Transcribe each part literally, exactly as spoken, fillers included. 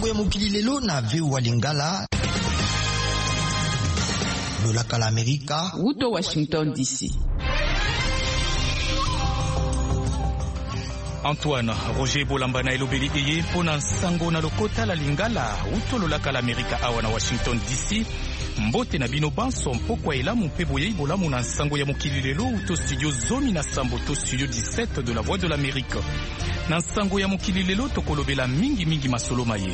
ya mokili lelo na Veu wa Lingala lolaka la Amerika Uto Washington D C. Antoine Roger Bolambana elobeli eye pona sango na lokota la Lingala uto lolaka la Amerika awa na Washington D C. Mbote na bino banso mpokwa elamu mpe boyei bolamu na sango ya mokili lelo uto studio zomi na sambo to studio dix-sept de la Voix de l'Amérique. Na sango ya mokili lelo tokolobela mingi mingi masolo maye.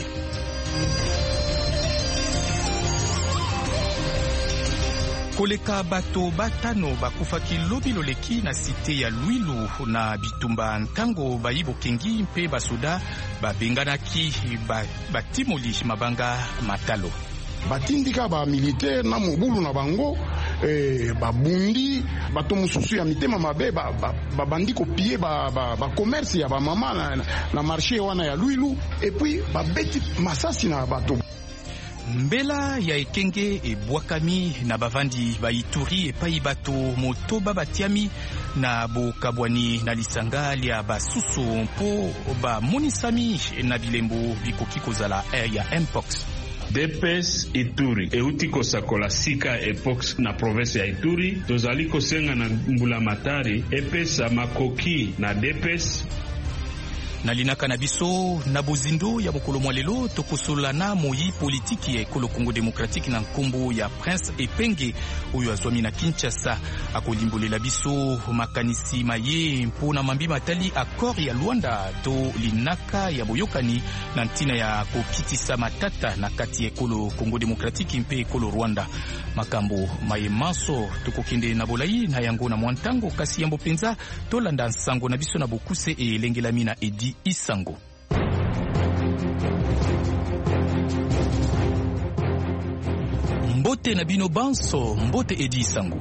Koleka bato batano bakufaki lobi loleki na site ya Luilu na bitumba ntango bayibo kengi mpe basoda babenganaki batimoli mabanga matalo. Batindika ba militaire na mobulu na bango eh, babundi bato mususu ya mitema mabe ba, ba, ba bandi kopie ba, ba, ba commerce ya ba mama na, na marché wana ya Luilu et puis ba beti masasi na bato. Mbela ya ekenge ebwakami na bavandi ba Ituri epai bato motoba batiami na bokabwani na lisanga lia basusu mpo ba monisami na bilembo bikoki kozala ya Mpox. D P S Ituri euti kosakola sika epox na province ya Ituri tozali kosenga na mbulamatari epesa makoki na D P S na linaka na biso na bozindo ya mokolo mwa lelo tokosolana moyi politiki ya ekolo Congo Démocratique na nkombo ya Prince Epenge oyo azwami na Kinshasa akolimbolela biso makanisi maye mpona mambi matali accord ya Luanda to linaka ya boyokani na ntina ya kokitisa matata na kati ya ekolo Congo Démocratique mpe ekolo Rwanda. Makambo maye manso tokokende na bolai na yango na mwantango kasi yambo penza tolanda nsango na biso na bokuse e lengelami na Edi Isango. Mbote na bino banso, mbote Edi Isango.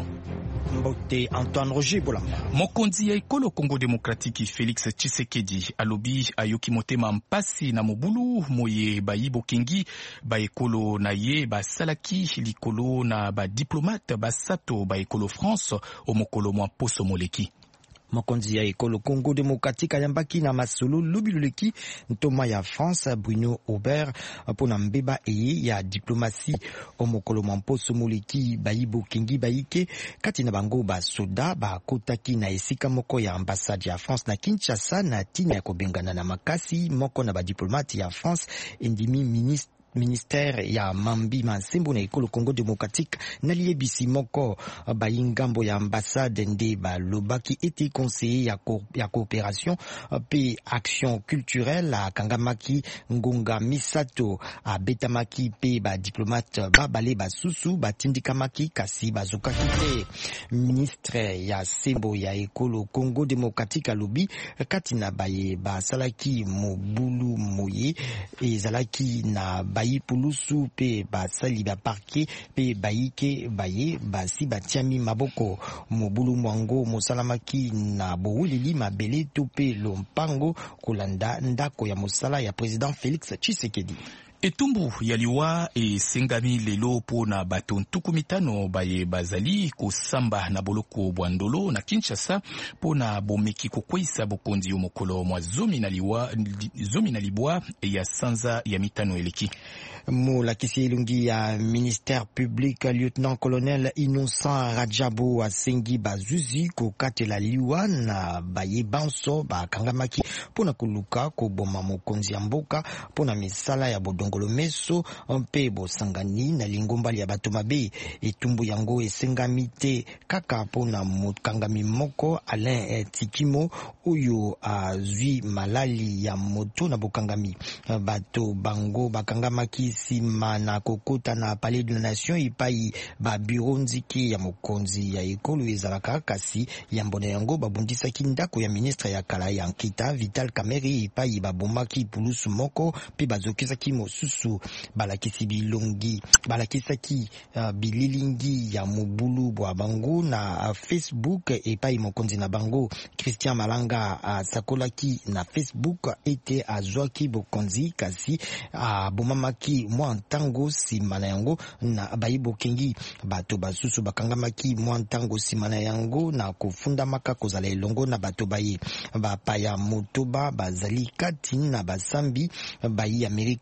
Mbote Antoine Roger Bolamba. Mokonzi ya ekolo Congo Démocratique Félix Tshisekedi alobi ayoki motema mpasi na mobulu moye bayibo kengi ba ekolo na ye basalaki likolo na ba diplomate basato ba ekolo France o mokolo mwa poso moleki. Mokonzi ya ekolo Congo Démocratique ayambaki na masolo lubiluleki ntoma ya France Bruno Aubert pona mbeba eye ya diplomasi o mokolo mposo moleki bayibo kengi bayike kati na bango ba soda ba kotaki na esika moko ya ambassade ya France na Kinshasa na tina ya kobengana na makasi moko na ba diplomate ya France endimi ministre ministère ya mambi mansembo na ekolo Congo Démocratique na liebisi moko bayingambo ya ambassade nde balobaki ete conseiller ya, ko, ya coopération pe action culturelle akangamaki ngonga misato abetamaki pe ba diplomate babale basusu batindikamaki kasi bazokaki te. Ministre ya sembo ya ekolo Congo Démocratique alobi kati na baye basalaki mobulu moye ezalaki na bayi pulusu pe basali ba parquet pe bayike baye basi batiami maboko mobulu mwango mosalamaki na bowulili mabele to pe lompango kolanda ndako ya mosala ya président Félix Tshisekedi. Etumbu yaliwa e sengami lelo po na bato ntuku mitano baye bazali kosamba na boloko bwandolo na Kinshasa po na bomeki kokweisa bokonzi yo mokolo mwa zomi na liwa zomi na libwa ya sanza ya mitano eleki. Molakisi elungi ya ministère public lieutenant colonel Innocent Rajabo asengi bazuzi kokatela liwa na baye banso bakangamaki pona kuluka koboma mokonzi ya mboka pona misala ya bodongolo meso mpe bosangani na lingombali ya bato mabe. Etumbu yango esengami te kaka pona mokangami moko Alain Tikimo oyo azwi malali ya moto na bokangami bato bango bakangamaki sima na kokota na Palais de la Nation ipai ba bureau nziki ya mokonzi ya ekolo ezalaka kasi ya mbona yango babundisaki ndako ya ministre ya kala ya Nkita Vital Kamerhe ipai babomaki pulusu moko pe bazokisaki mosusu balakisi bilongi balakisaki uh, bililingi ya mobulu bwa bango na uh, Facebook epai mokonzi na bango Christian Malanga uh, sakolaki na Facebook ete azwaki bokonzi kasi uh, bomamaki mwa ntango sima na yango na bayibo kengi bato basusu bakangamaki mwa ntango sima na yango na kofunda maka kozala elongo na bato baye bapaya motoba bazali kati na basambi bayi Amerika basi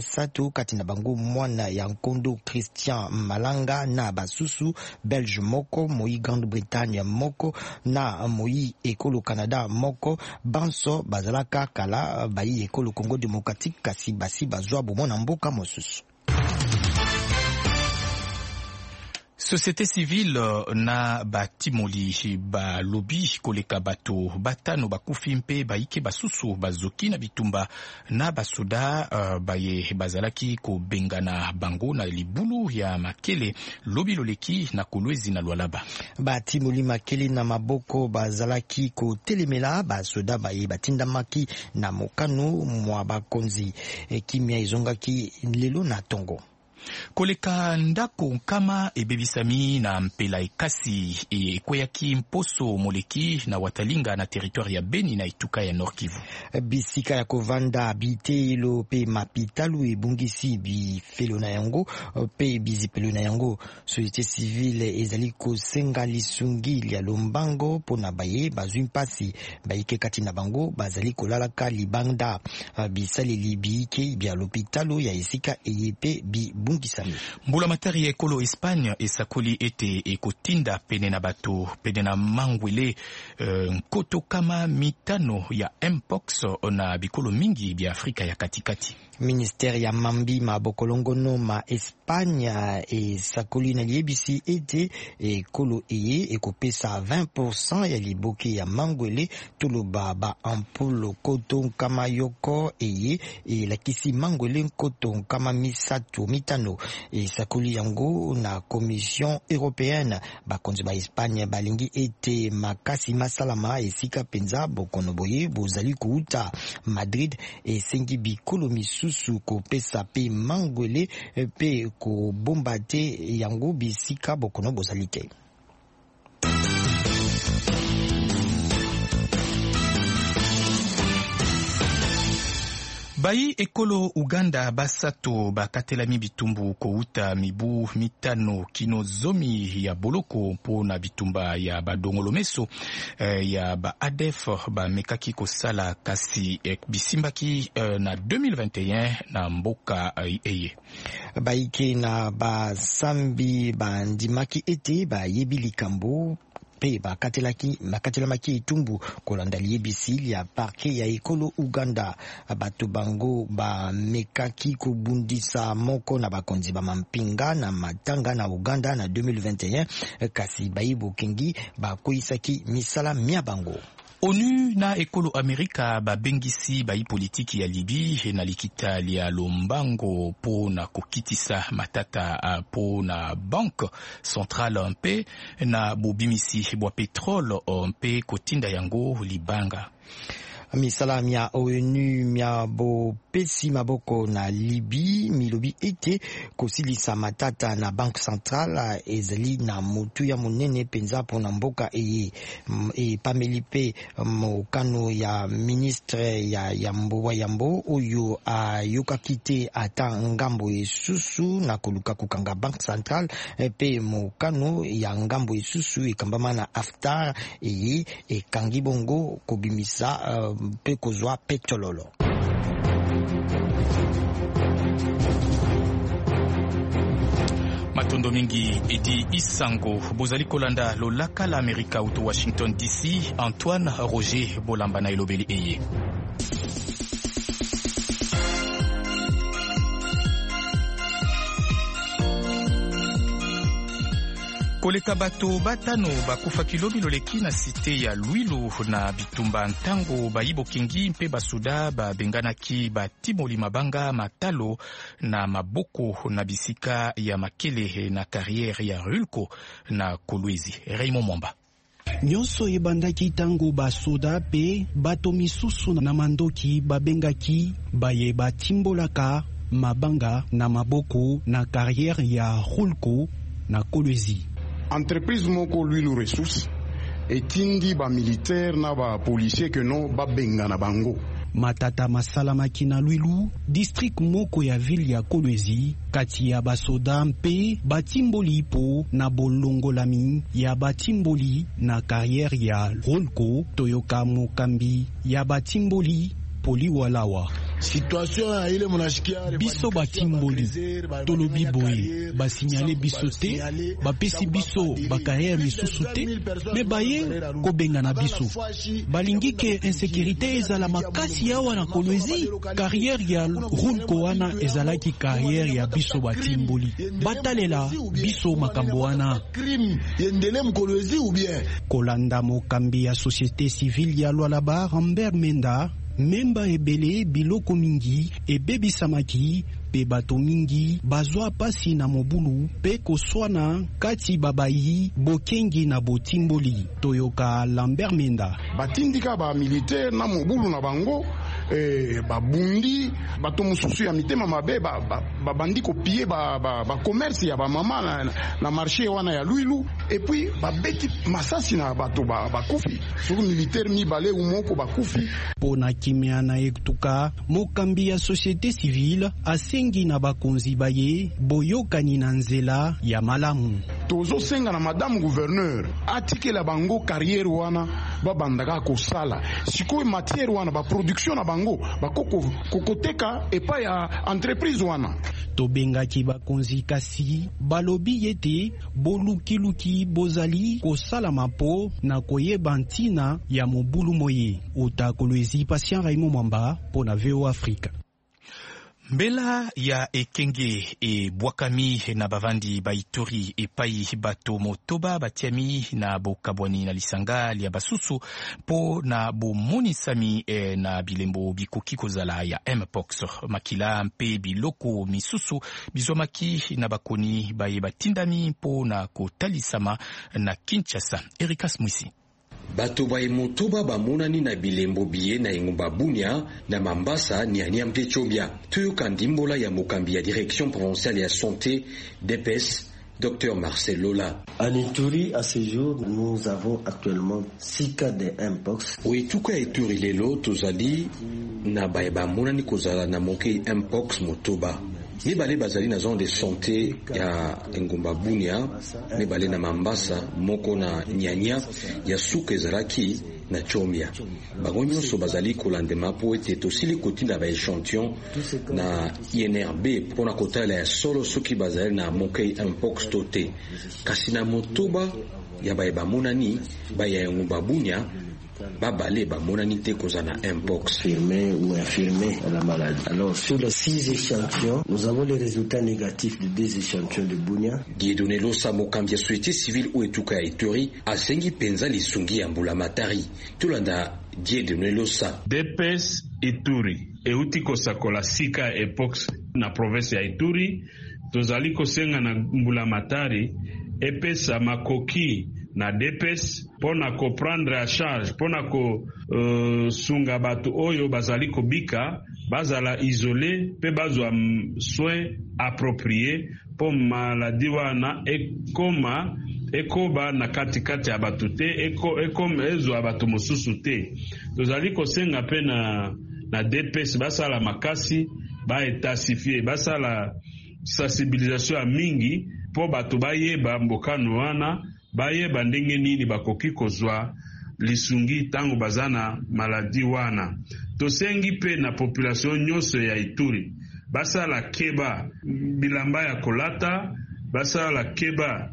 misato kati na bango mwana ya nkondo Christian Malanga na basusu Belge moko moi Grande-Bretagne moko na moi ekolo Canada moko banso bazalaka kala bayi ekolo Congo démocratique kasi basi bazwa bomona mboka mosusu. Société civile na batimoli ba lobby koleka bato batano bakufi mpe baike basusu bazoki na bitumba na basoda uh, baye bazalaki ko bengana bango na libulu ya makele lobi loleki na Kolwezi na Lualaba. Batimoli makele na maboko bazalaki ko telemela basoda baye batindamaki na mokano mwa bakonzi e kimia izongaki lelo na tongo. Koleka ndako kama ebebisami na mpela ekasi ekweyaki mposo moleki na watalinga na territoire ya Beni na Ituka ya Nord Kivu. Bisika ya kovanda bitelo pe mapitalu ebungisi bifelo na yango pe bizipelo na yango. Société civile ezali kosenga lisungi ya lombango pona baye bazwi mpasi baike kati na bango bazali kolalaka libanda bisali libike bya l'hôpital ya esika eyepe bi bungisami. Mbula matari ya ekolo Espagne esakoli ete ekotinda pene na bato pene na mangwele uh, nkoto kama mitano ya mpox na bikolo mingi bya Afrika ya katikati. Ministère ya mambi mabokolongono ma Espagne esakoli na liebisi ete ekolo eye ekopesa vingt pour cent ya liboke ya mangwele toloba ba ampulo koto kama yoko eye elakisi mangwele koto kama misato mitano esakoli yango na Commission européenne bakonzi ba Espagne balingi ete makasi masalama esika penza bokono boye bozali kuuta Madrid esengi bikolo misusu kopesa pe mangwele pe ko bombate yango bisika bokono bozali te. Bayi ekolo Uganda basato bakatelami bitumbu kouta mibu mitano kino zomi ya boloko po na bitumba ya badongolomeso eh, ya ba A D F ba mekaki kosala kasi eh, bisimbaki eh, na deux mille vingt et un na mboka eh, eye. Baike na basambi bandimaki ete ba yebi likambo pe bakatelaki bakatelamaki itumbu kolanda liebisi ya parke ya ekolo Uganda bato bango ba mekaki kubundisa moko na bakonzi ba mampinga na matanga na Uganda na deux mille vingt et un kasi bayibo kengi bakoisaki misala mia bango. ONU na ekolo Amerika babengisi bayi politiki ya Libi na likita lia lombango po na kokitisa matata po na banque centrale mpe na bobimisi bwa petrole mpe kotinda yango libanga. Misala mia ONU mia bo pesi maboko na Libi milobi ete kosilisa matata na banque centrale ezali na mutu ya munene penza pona mboka eye e pameli pe mokano ya ministre ya yambo wa yambo oyo ayokaki te ata ngambo esusu na koluka kukanga banque centrale pe mokano ya ngambo esusu ekambama na Haftar eye ekangi bongo kobimisa uh, pe kozwa petrololo. Matondo mingi edi isango bozali kolanda lolaka la Amerika uto Washington D C. Antoine Roger Bolamba na elobeli eye. Koleka bato batano bakufa kilobi loleki na site ya Lwilu na bitumba ntango bayibo kingi mpe basuda babenganaki batimoli mabanga matalo na maboko na bisika ya makele na carrière ya Rulko na Kolwezi. Raymond Mwamba. Nyonso ebandaki tango basoda pe bato misusu na mandoki babengaki baye batimbolaka mabanga na maboko na carrière ya Rulko na Kolwezi. Entreprise moko Lwilu Ressources etindi ba militaire na ba policier que no ba benga na bango. Matata masalamaki na Lwilu, district moko ya ville ya Kolwezi, kati ya basoda mpe batimboli po na bolongolami ya batimboli na carrière ya Rolko toyoka mokambi ya batimboli Poliwalawa. situation ile munashikia biso batimboli tolobi boye basignale biso te bapesi biso bakaya misusu te me baye kobenga na biso balingi ke insécurité ezala makasi yawa na Kolwezi. Carrière ya Runko wana ezalaki carrière ya biso batimboli batalela biso makambo wana yendele mkolwezi ou bien kolanda mokambi ya société civile ya Lualaba Rambert Menda memba ebele biloko mingi ebebisamaki pe bato mingi bazwa pasi na mobulu pe koswana kati babayi bokengi na botimboli. Toyoka Lambert Menda batindika ba militaire na mobulu na bango eh, babundi bato mususu ya mitema mabe babandi ba, ba kopie ba, ba, ba commerce ya bamama na, na marché wana ya Luilu et puis babeti masasi na bato bakufi ba suru militaire mibale umoko bakufi. Pona kimia na ektuka mokambi ya société civile asengi na bakonzi baye boyokani na nzela ya malamu. Tozo senga na madame gouverneur atikela bango carrière wana babandaka kosala sikoy matière wana ba production na bango bakoko kokoteka epa ya entreprise wana. Tobengaki bakonzi kasi balobi yete bolukiluki bozali kosala mapo na koyeba ntina ya mobulu moye. Uta Kolwezi, Patient Raymond Mwamba pona V O Africa. Mbela ya ekenge e bwakami na bavandi ba Ituri epai bato motoba batiami na bokabwani na lisanga lia basusu po na bomonisami e na bilembo bikoki kozala ya Mpox makila mpe biloko misusu bizomaki na bakoni baye batindami po na kotalisama na Kinshasa. Erikas Mwisi. Bato baye motoba bamonani na bilembo biye na engumba Bunia na Mambasa ni ania mpe Chobia. Toyoka ndimbola ya mokambi ya direction provinciale ya santé D P S Docteur Marcel Lola. En Ituri, à ce jour, nous avons actuellement six cas de Mpox. Oui, tout cas Ituri lelo tozali na baye bamonani kozala na moke Mpox motoba. Mibale bazali na zone de santé ya engumba Bunia, mibale na Mambasa, moko na Nyanya ya suka ezalaki na Chomia. Bango nyonso bazali kolandema po ete tosili kotinda ba échantillon na I N R B pona kotala ya solo soki bazali na moke Mpox tote. Kasi na motoba ya baye bamonani baya engumba Bunia babale bamonani te kozana Mpox firmé ou infirmé la maladie. Alors sur les six échantillons, nous avons les résultats négatifs de deux échantillons de Bunia. Dieudonné Losa mokambi ya société civile ou etuka ya Ituri asengi penza lisungi ya Mbulamatari. Tulanda Dieudonné Losa. D P S Ituri euti kosakola sika Mpox na province ya Ituri tozali kosenga na Mbulamatari epesa makoki na D P S pona ko prendre à charge pona ko uh, sunga batu oyo bazali kobika bazala isolé pe bazwa soin approprié po maladi wana ekoma ekoba na katikati ya batu te eko ekoma ezo abatu mosusu te. Tozali kosenga pe na na D P S basala makasi ba etasifier basala sensibilisation ya mingi po batu bayeba mbokano wana bayeba ndenge nini bakoki kozwa lisungi tango bazana maladi wana. Tosengi pe na population nyonso ya Ituri basala keba bilamba ya kolata, basala keba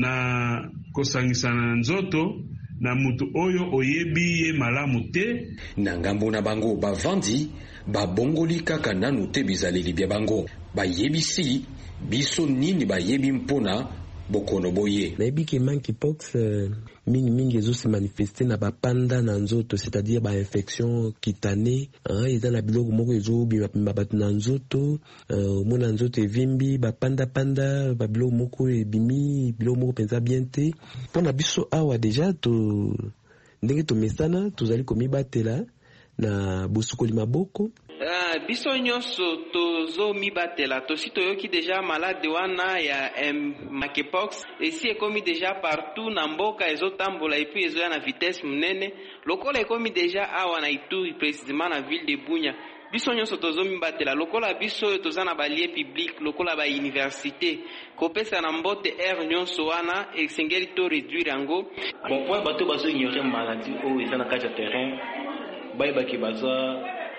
na kosangisana nzoto na mutu oyo oyebi ye malamu te. Na ngambo na bango bavandi babongoli kaka nanu te bizaleli bya bango bayebisi biso nini bayebi mpona bokono boye. Nayebi ke monkeypox uh, mingi mingi ezo se manifester na bapanda na nzoto, c'est-à-dire ba infection cutanée, hein, eza na biloko moko ezo bima batu na nzoto, uh, mona nzoto evimbi bapanda panda ba biloko moko ebimi biloko moko penza bien te. Pona biso awa deja to ndenge to mesana tozali komibatela na bosukoli maboko. Uh, biso nyonso tozo mibatela tosi toyoki deja malade wana ya monkeypox esi ekomi deja partout na mboka ezotambola epuis ezoya na vitesse munene lokola ekomi deja awa na Ituri précisément na ville de Bunia. Biso nyonso tozo mibatela lokola biso toza na balie public lokola ba université kopesa na mbote air nyonso wana esengeli to réduire yango. Bon point bato bazo ignorer maladie o eza na kati ya terrain bayeba ki baza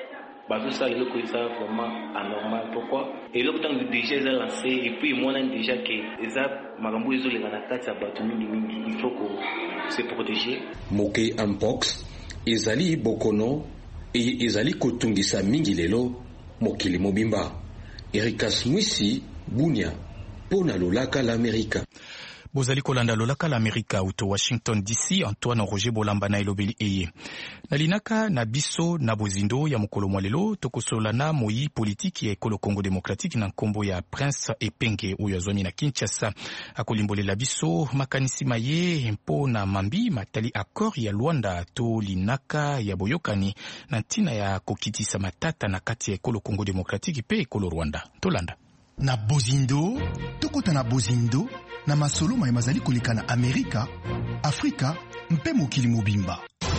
Bah tout ça il est ça vraiment anormal. Pourquoi? Et là tant que déjà ils ont lancé et puis moi on déjà que ça magambo ils ont les ganakati à batu mingi mingi, il faut que se protéger. Moke mpox ezali bokono et ezali kotungisa mingi lelo mokili mobimba. Erikas Mwisi Bunia pona lolaka l'Amérique. Bozali kolanda lolaka l'Amérique uto Washington D C. Antoine Roger Bolamba na elobeli eye nalinaka na biso na bozindo ya mokolo mwalelo tokosolana moyi politiki ya ekolo Congo Democratique na nkombo ya Prince Epenge oyo azwami na Kinshasa akolimbolela biso makanisi maye mpo na mambi matali accord ya Luanda to linaka ya boyokani na ntina ya kokitisa matata na kati ya ekolo Congo Democratique pe ekolo Rwanda. Tolanda na bozindo tokota na bozindo na masolo maye mazali koleka na Amerika, Afrika mpe mokili mobimba.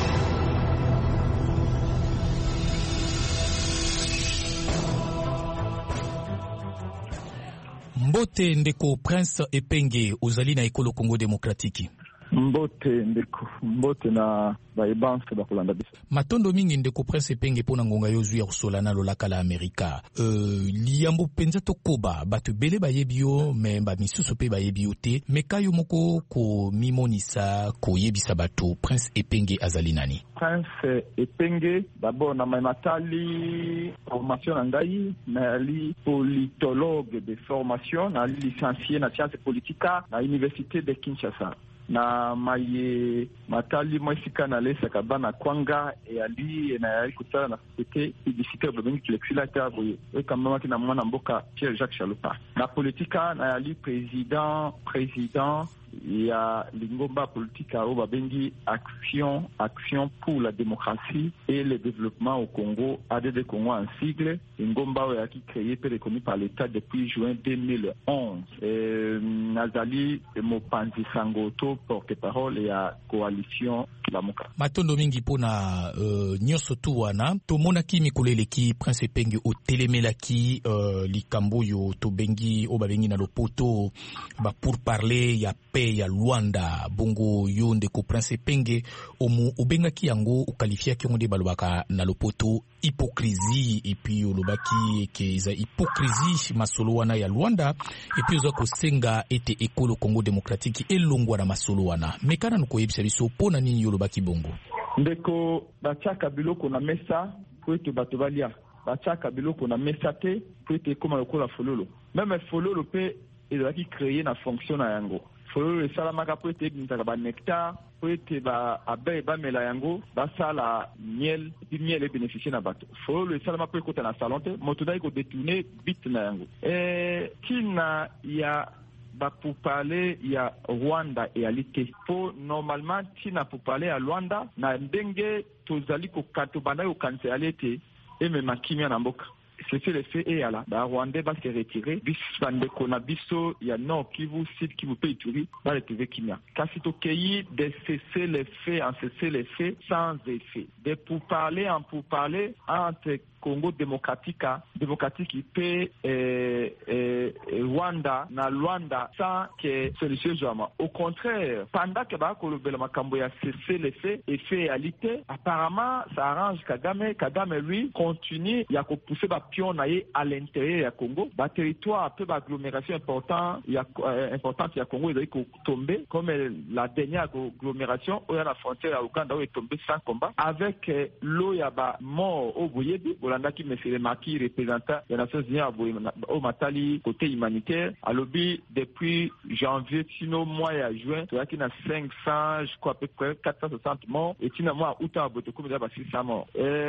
Mbote ndeko Prince Epenge ozali na ekolo Congo Democratique. Mbote ndeko mbote na baibanse bakolanda biso. Matondo mingi ndeko Prince Epenge pona ngonga yozu ya kusolana lolaka la Amerika. Euh liambo penza tokoba batu bele bayebio memba misusu pe bayebio te mekayo moko ko mimonisa ko yebisa batu Prince Epenge azali nani. Prince Epenge d'abord na matali formation na ngai na li politologue de formation na li licencié na sciences politiques na université de Kinshasa. Na maye matali mwesika na lesa kabana kwanga e ali na yari kutala na société publicité au domaine kilexila taboye e kama kina mwana mboka Pierre Jacques Chalupa na politika na yali président président il y a l'ingomba politique au babengi action action pour la démocratie et le développement au Congo A D D Congo en sigle ingomba a qui créé et reconnu par l'État depuis juin deux mille onze et Nazali Mopanzi Sangoto porte-parole et à coalition Lamuka matondo mingi pona uh, nyoso tu wana tomona ki mikolele ki Prince Epenge o telemelaki uh, likambo yo to bengi o babengi na lopoto ba pour parler ya ya Luanda bongo yo ndeko Prince Epenge omu obengaki yango ukalifia ki ngonde balobaka na lopoto hypocrisie et puis olobaki ke za hypocrisie masolo wana ya Luanda et puis oza kosenga ete ekolo Congo Democratique elongwa na masolo wana mekana nuko yebisa biso pona nini olobaki bongo ndeko bachaka biloko na mesa po ete bato balia bachaka biloko na mesa te po ete koma lokola fololo même fololo pe ezalaki créé na fonction na yango fololo esalamaka po ete ebimisa ba nectar po ete ba abeille bamela yango basala miel epi miel ebénéficie na bato fololo esalama po ekota na salon te moto dai kodetourne bit na yango e kina ya ba pour parler ya Rwanda etalité po normalement tina pour parler à Rwanda na ndenge tozali ko katobana yo kanse alete e me makimia na mboka c'est le fait et là ba Rwanda va se retirer bis bande kona biso ya Nord Kivu Sud Kivu pe Ituri va retrouver kimia kasi to pays de cesser les faits en cesser les faits sans effet de pour parler en pour parler entre Congo démocratique démocratique peut euh, euh, Rwanda na Rwanda sans que solution jamais au contraire pendant que ba kolobela makambo ya cesser les faits et fait réalité apparemment ça arrange Kagame Kagame lui continue ya ko pousser ba pion naé à l'intérieur ya Congo ba territoire peu ba agglomération important ya euh, importante ya Congo il ko tomber comme la dernière agglomération où la frontière à Uganda où est tombé sans combat avec euh, l'eau ya ba mort au Boyebi qui me fait marquer représentant des Nations Unies au Matali côté humanitaire à lobby depuis janvier sinon mois à juin tu vois qu'il y a cinq cents je crois à peu près quatre cent soixante morts et sinon moi août à bout comme déjà six cents morts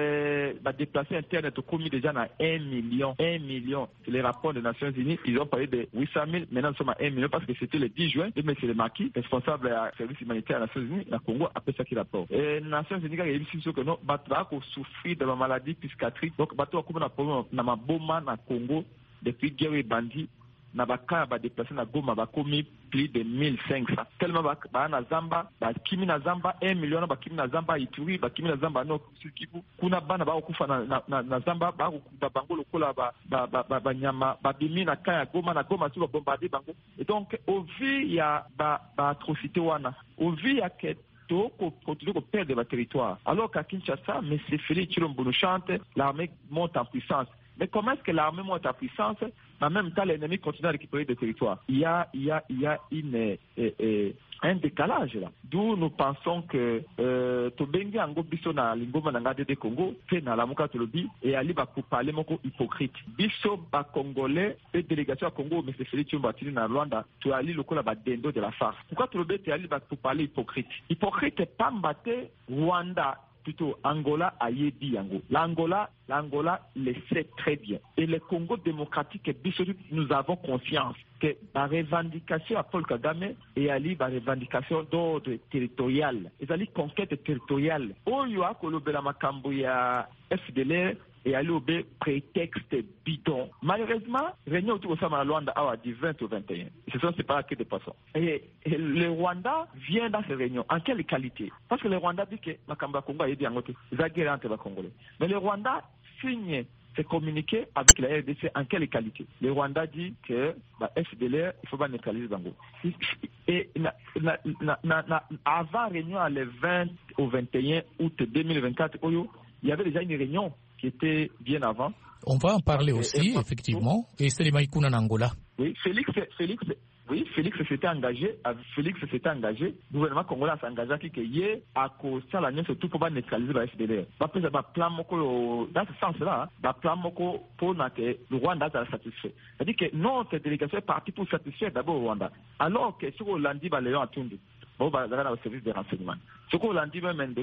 et bah déplacé interne est commis déjà à un million un million les rapports des Nations Unies ils ont parlé de huit cent mille maintenant nous sommes à un million parce que c'était le dix juin et M. le Marquis responsable à service humanitaire des Nations Unies la Congo après ça qui rapport et les Nations Unies il y a eu que non bah tu vas souffrir de la maladie psychiatrique donc bato akuma na problème na maboma na Congo depuis guerre bandi na baka ba déplacer na Goma ba komi plus de mille cinq cents tellement ba, ba na Zamba ba kimi na Zamba un million ba kimi na Zamba Ituri ba kimi na Zamba no Kivu kuna bana ba kufa na, na, na Zamba ba kuda bango lokola ba ba ba, ba, ba nyama ba bimi na kaya Goma na Goma sur bombarder bango et donc au vu ya ba, ba atrocité wana au vu ya que to continue de perdre le territoire. Alors qu'à Kinshasa, M. Félix Tshilombo nous chante, l'armée monte en puissance. Mais comment est-ce que l'armée monte en puissance, mais en même temps l'ennemi continue à récupérer des territoires? Il y a, il y a, il y a une, euh, euh, un décalage là. D'où nous pensons que Tobengi Ango Biso na Lingoma Nangade de Congo, fait na la Muka Tolobi, et Ali va pour parler moko hypocrite. Biso ba Congolais et délégation à Congo, M. Félix Tshilombo na Rwanda, tu ali le kola ba dendo de la farce. Pourquoi Tolobi tu ali va pour parler hypocrite? Hypocrite pas mbaté Rwanda. Plutôt Angola a yédi Ango. L'Angola, l'Angola le sait très bien. Et le Congo démocratique, nous avons conscience que la revendication à Paul Kagame et Ali, la revendication d'ordre territorial, et la conquête territoriale. Oyo a kolobela makambo ya F D L R et aller au prétexte bidon. Malheureusement, réunion autour de ça à Rwanda a du vingt au vingt et un. Ils se sont séparés que des poissons. Et, et le Rwanda vient dans ces réunions. En quelle qualité? Parce que le Rwanda dit que Makamba Congo a aidé en côté. Ils ont guerre entre les Congolais. Mais le Rwanda signe ce communiqué avec la R D C en quelle qualité? Le Rwanda dit que bah, F D L R, il faut pas neutraliser Bango. Et na, na, na, na, na, avant la réunion, le vingt au vingt et un août deux mille vingt-quatre, il y avait déjà une réunion qui était bien avant. On va en parler aussi, et, effectivement. Et c'est les Maïkouna en Angola. Oui, Félix, Félix, oui, Félix s'était engagé, Félix s'était engagé, le gouvernement congolais s'est engagé à ce qu'il y ait à cause de la nuit, surtout pour neutraliser la F D L R. Après, il plan moko, dans ce sens-là, il plan moko pour que le Rwanda soit satisfait. C'est-à-dire que notre délégation est partie pour satisfaire d'abord le Rwanda. Alors que ce qu'on l'a dit, Léon Atundu, bon, bah, dans le service de renseignement. Ce qu'on l'a dit, même,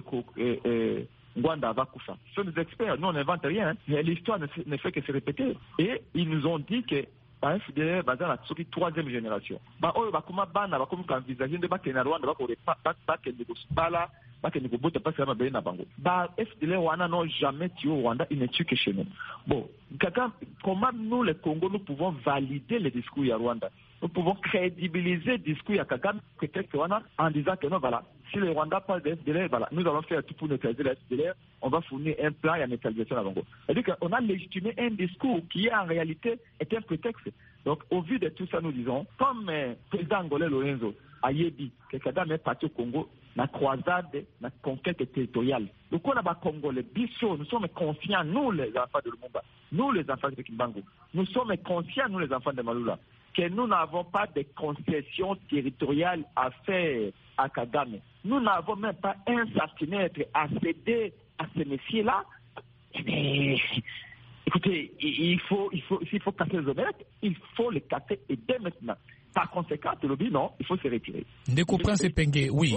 de Rwanda va coucher. Ce sont des experts, nous on n'invente rien, mais l'histoire ne, ne fait que se répéter. Et ils nous ont dit que la F D L R basée sur la troisième génération. Bah, oh, bah, comment ban, bah, comment envisager de battre en Rwanda, bah, pour les pas, pas, pas, que négocie pas là, pas que négocie pas, parce que ça va Bango. Bah, F D L R Rwanda n'ont jamais tué au Rwanda, ils ne tuent que chez nous. Bon, comment nous, les Congo, nous pouvons valider les discours à Rwanda? Nous pouvons crédibiliser le discours à Kagame, peut-être en disant que non, voilà, si le Rwanda parle de F D L R, voilà, nous allons faire tout pour neutraliser la F D L R, on va fournir un plan et une neutralisation à Bango. C'est-à-dire qu'on a légitimé un discours qui en réalité est un prétexte. Donc, au vu de tout ça, nous disons, comme le président angolais Lorenzo a dit que Kagame est parti au Congo, la croisade, la conquête territoriale. Donc, on a des Congolais, bichot, nous sommes conscients, nous les enfants de Lumumba, nous les enfants de Kimbangu, nous sommes conscients, nous les enfants de Malula, que nous n'avons pas de concessions territoriales à faire à Kagame. Nous n'avons même pas un centimètre à céder à ces messieurs-là. Mais, écoutez, il faut, il faut, s'il faut casser les omelettes, il faut les casser et dès maintenant. Par conséquent, tu le dis, non, il faut se retirer. Ndeko Prince Penge, oui.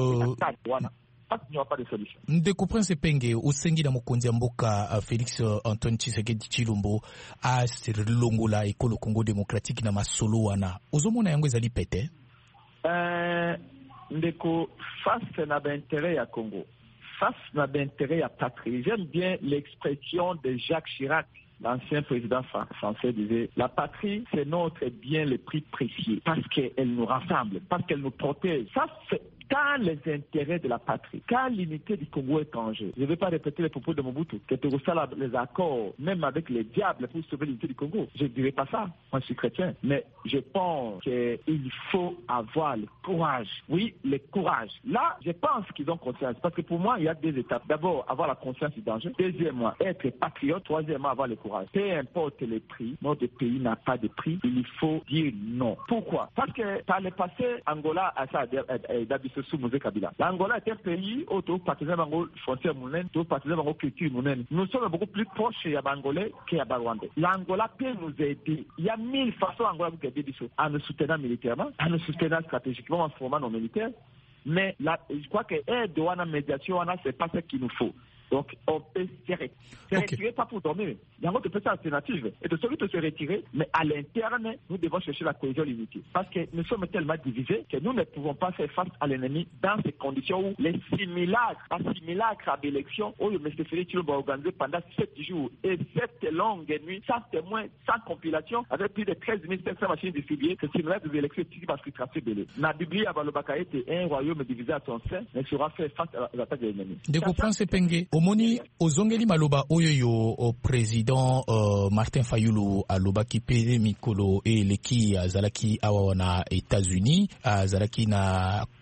Ndeko Prince Penge, usengi na mokonzi ya mboka Félix Antoine Tshisekedi Tshilombo a longola ekolo Congo démocratique na masolo wana. Ozomona yango ezali pete? Euh, ndeko face na d'intérêt ya Congo. Face na d'intérêt ya patrie. J'aime bien l'expression de Jacques Chirac. L'ancien président français disait, la patrie, c'est notre bien le plus précieux, parce qu'elle nous rassemble, parce qu'elle nous protège. Ça, c'est quand les intérêts de la patrie, quand l'unité du Congo est en jeu. Je ne vais pas répéter les propos de Mobutu, que tu reçois les accords, même avec les diables, pour sauver l'unité du Congo. Je ne dirais pas ça, moi je suis chrétien, mais je pense qu'il faut avoir le courage. Oui, le courage. Là, je pense qu'ils ont conscience, parce que pour moi, il y a deux étapes. D'abord, avoir la conscience du danger. Deuxièmement, être patriote. Troisièmement, avoir le courage. Peu importe les prix, notre pays n'a pas de prix, il faut dire non. Pourquoi? Parce que par le passé, Angola a ça d'habitude sous Mosé Kabila. L'Angola est un pays où tout partisan bango frontière mounen, tout partisan bango culture mounen. Nous sommes beaucoup plus proches à Bangolais qu'à Rwandais. L'Angola peut nous aider. Il y a mille façons Angola pour aider en nous soutenant militairement, en nous soutenant stratégiquement, en formant nos militaires. Mais là, je crois que aide ou la médiation, c'est pas ce qu'il nous faut. Donc, on peut se retirer. Se okay. retirer pas pour dormir. Il y a une autre alternative. Et de celui de se retirer, mais à l'interne, nous devons chercher la cohésion et l'unité. Parce que nous sommes tellement divisés que nous ne pouvons pas faire face à l'ennemi dans ces conditions où les simulacres, un simulacre à l'élection, où le M. Félix Tshilombo a organisé pendant sept jours et sept longues nuits, sans témoins, sans compilation, avec plus de treize mille cinq cents machines distribuées, ce simulacre des élections qui va se tracer belé. La Bible à Balobaka était un royaume divisé à son sein, mais sera fait face à l'attaque de l'ennemi. De comprendre ce pengue. Omoni ozongeli maloba oyo yo o président uh, Martin Fayulu alobaki pe mikolo eleki azalaki awa na États-Unis azalaki na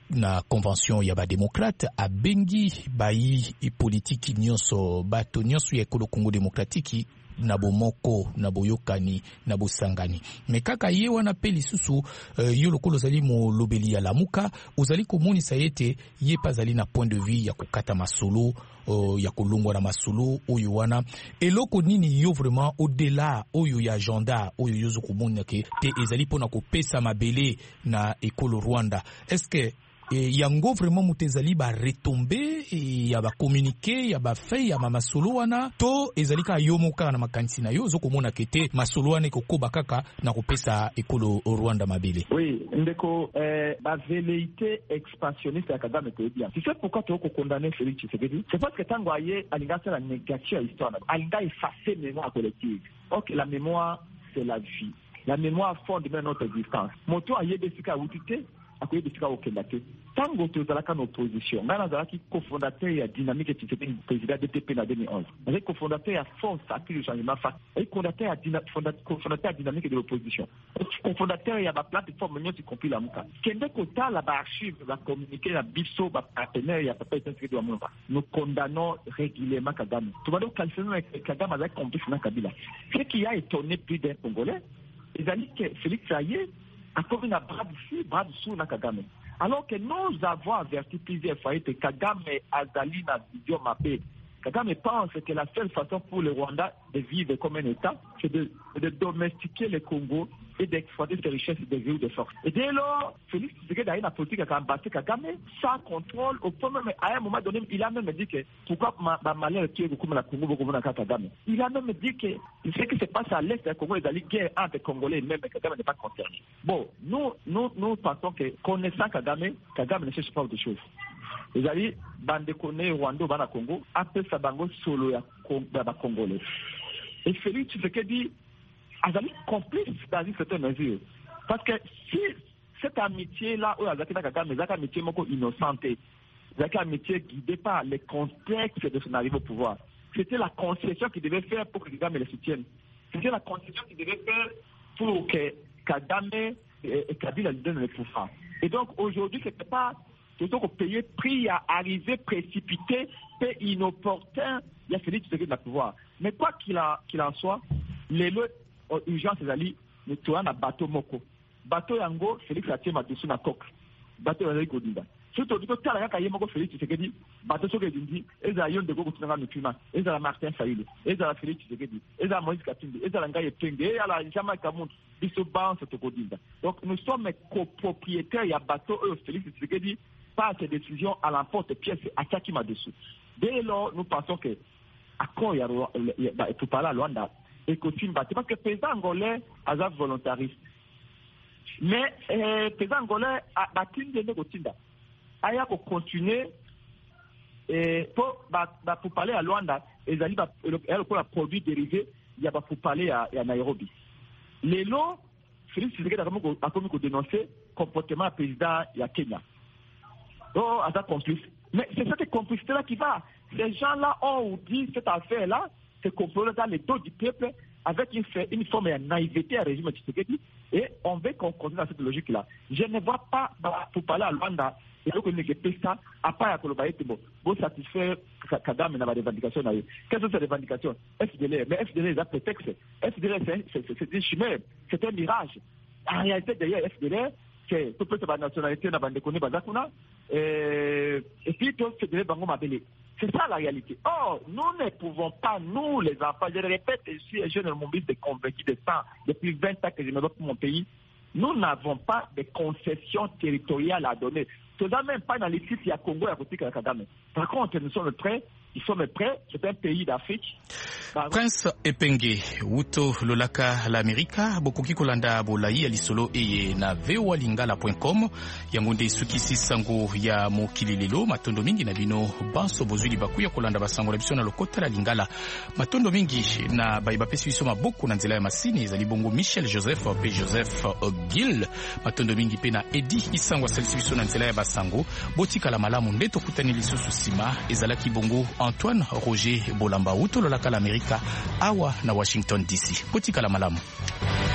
na convention ya ba démocrate abengi bayi politique nyonso bato nyonso ya ekolo Congo démocratique na bomoko na boyokani na bosangani me kaka ye wana pe lisusu uh, yo lokolo zali mo lobeli ya lamuka ozali komonisa yete ye pazali na point de vue ya kokata masolo uh, ya kolongwa na masolo oyo wana eloko nini yo vraiment au-delà oyo ya agenda oyo yozo komona ke te ezali pona kopesa mabele na ekolo Rwanda est-ce que et yango vraiment mutezali ba retomber ya ba communiquer ya ba fait ya mama solo wana to ezali ka yomoka na makanisi na yo zokomona kete masolo wana kokoba kaka na kopesa ekolo Rwanda mabele. Oui, ndeko euh, ba velléité expansionniste ya Kagame ko bien. Tu sais pourquoi tu as condamné Félix Tshisekedi? C'est parce que tango aye alinga la négation histoire, alinga effacer mémoire collective. OK, la mémoire c'est la vie. La mémoire fonde même notre existence. Moto aye desika utité akoye desika okendate. Tango tozalaka na opposition, ngana zalaki cofondateur ya dynamique Tshisekedi président D T P en deux mille onze. Avec cofondateur ya Force Active du Changement F A C. Et cofondateur ya cofondateur dynamique de l'opposition. Cofondateur ya ba plateforme nyonso compris la muka. Kende kota la ba archive la communiquer la biso ba partenaire ya papa Tshisekedi wa Mumba. Nous condamnons régulièrement Kagame. Tu vas donc calculer Kagame avec complice na Kabila. Ce qui a étonné plus d'un Congolais, ils ont dit que Félix Aye a commis un bras dessus, bras dessous na Kagame. Alors que nous avons averti plusieurs fois que Kagame Azali na vision mappé. Kagame pense que la seule façon pour le Rwanda de vivre comme un État, c'est de, de domestiquer le Congo et d'exploiter ses richesses de vie ou de force. Et dès lors, Félix Tshisekedi a eu la politique à combattre Kagame sans contrôle. Au point même, à un moment donné, il a même dit que pourquoi ma, ma malheur qui est beaucoup la Congo, beaucoup de Kagame. Il a même dit que ce qui se passe à l'est du Congo, il y a une guerre entre Congolais et même Kagame n'est pas concerné. Bon, nous, nous, nous pensons que connaissant Kagame, Kagame ne cherche pas autre chose. Ils allaient bande connaît Rwanda bana Congo, après ça bango solo ya Congolais. Et Félix Tshisekedi Azali complice dans une certaine mesure. Parce que si cette amitié-là, où Azaki Kagame, c'est une amitié innocente, c'est une amitié guidée par les contextes de son arrivée au pouvoir. C'était la concession qu'il devait faire pour que Kagame le soutienne. C'était la concession qu'il devait faire pour que Kagame et Kabila lui donnent le pouvoir. Et donc aujourd'hui, quelque part, c'est donc payer prix à arriver précipité et inopportun, il y a Félix Tshisekedi de pouvoir. Mais quoi qu'il en, qu'il en soit, les lots urgence ezali netoa na bateau moko bateau yango Félix atie madusu na coque bateau ezali kodinda surtout diko tala kaka ye moko Félix Tshisekedi bateau soke dindi ezala yo ndeko kutunanga mituna ezala Martin Fayulu ezala Félix Tshisekedi ezala Moïse Katumbi ezala ngai epenge ezala Jean-Marc Kamundu biso banse tokodinda. Donc nous sommes copropriétaires ya bateau eux Félix Tshisekedi par ses décisions à l'emporte-pièce attaqué madusu. Dès lors nous pensons que accord ya pour parler à Luanda et parce que le président angolais a un volontariste. Mais le président angolais a battu de négocier. Il a continué pour, pour parler à Luanda, il a un produit dérivé, il a pour parler à, à Nairobi. Les lots, Félix Tshisekedi a commis à dénoncer le comportement du président à Kenya. Oh, à sa complice. Mais c'est cette complicité-là qui va. Ces gens-là ont dit cette affaire-là. Se complot dans les dos du peuple avec une, une forme de naïveté à régime Tshisekedi et on veut qu'on continue dans cette logique-là. Je ne vois pas, bah, pour parler à Luanda, et donc on ne peut pas, à part à Kolobaï, pour satisfaire Kagame dans la revendication. Quelles sont ces revendications? F D L R, mais F D L R, c'est un prétexte. F D L R, c'est une chimère, c'est un mirage. En réalité, derrière F D L R, c'est tout peut être la nationalité, la bande connaît Bazakuna, et puis tout F D L R, Bango Mabele. C'est ça la réalité. Or, nous ne pouvons pas, nous les enfants, je le répète, je suis un jeune mobiliste convaincu de ça depuis vingt ans que je me bats pour mon pays, nous n'avons pas de concessions territoriales à donner. Ce n'est même pas dans les sites, il y a Congo et à côté de Kagame. Par contre, nous sommes prêts. Ils sont prêts, c'est un pays d'Afrique. Prince Epenge, Wuto Lolaka l'América, Bokoki Kolanda Bolai Alisolo eye na veowalingala point com, yangonde sukisi sango ya mokililelo, matondo mingi na bino banso bozuli bakuya kolanda basango na biso na lokota la lingala. Matondo mingi na baiba pesi biso maboko na nzela ya masini, ezali bongo Michel Joseph pe Joseph Gil, matondo mingi pe na Edi isango salisi biso na nzela ya basango, botika la malamu ndeto kutani lisusu sima, ezalaki bongo Antoine Roger Bolamba Wuto Lolaka l'América awa na Washington D C. Botika la malamu.